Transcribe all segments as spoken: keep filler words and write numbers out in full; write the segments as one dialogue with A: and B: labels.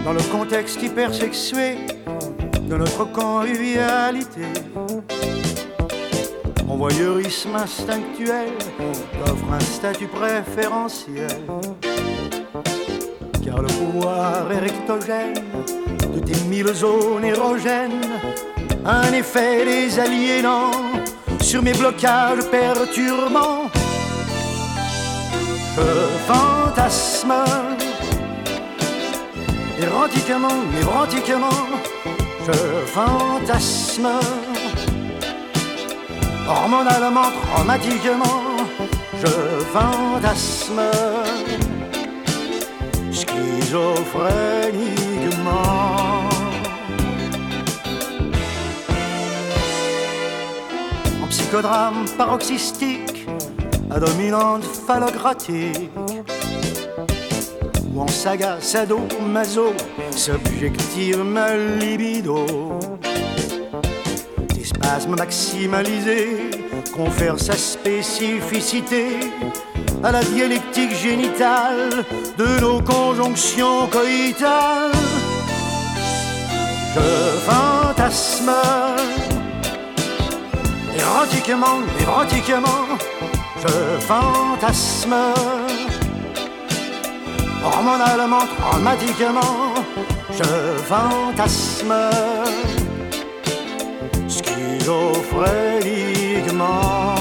A: dans le contexte hypersexué de notre convivialité. Mon voyeurisme instinctuel t'offre un statut préférentiel, car le pouvoir érectogène de tes mille zones érogènes a un effet désaliénant sur mes blocages perturbants. Je fantasme érotiquement, névrotiquement, je fantasme hormonalement, traumatiquement, je fantasme schizophréniquement. En psychodrame paroxystique à dominante phallocratique, ou en saga sado-maso subjective ma libido. Des spasmes maximalisés confèrent sa spécificité à la dialectique génitale de nos conjonctions coïtales. Je fantasme érotiquement, névrotiquement, je fantasme hormonalement, traumatiquement, je fantasme schizophréniquement.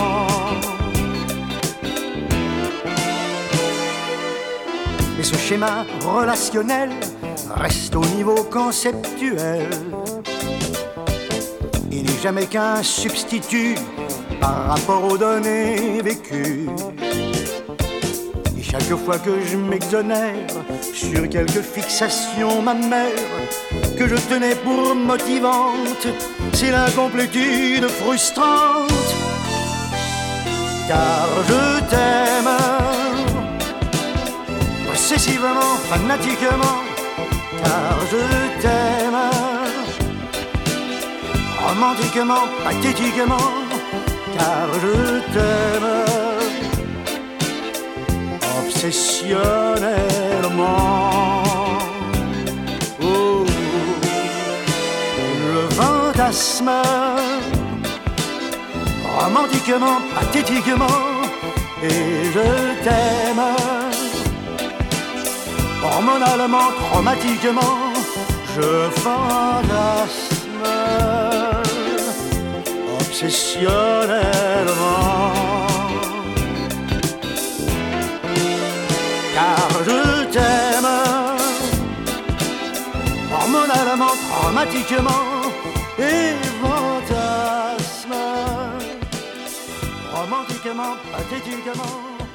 A: Mais ce schéma relationnel reste au niveau conceptuel. Il n'est jamais qu'un substitut par rapport aux données vécues. Et chaque fois que je m'exonère sur quelque fixation mammaire que je tenais pour motivante, c'est l'incomplétude frustrante. Car je t'aime possessivement, fanatiquement, car je t'aime romantiquement, pathétiquement, car je t'aime obsessionnellement. Oh, le fantasme romantiquement, pathétiquement, et je t'aime hormonalement, traumatiquement, je fantasme obsessionnellement. Car je t'aime hormonalement, traumatiquement, et fantasme romantiquement, pathétiquement.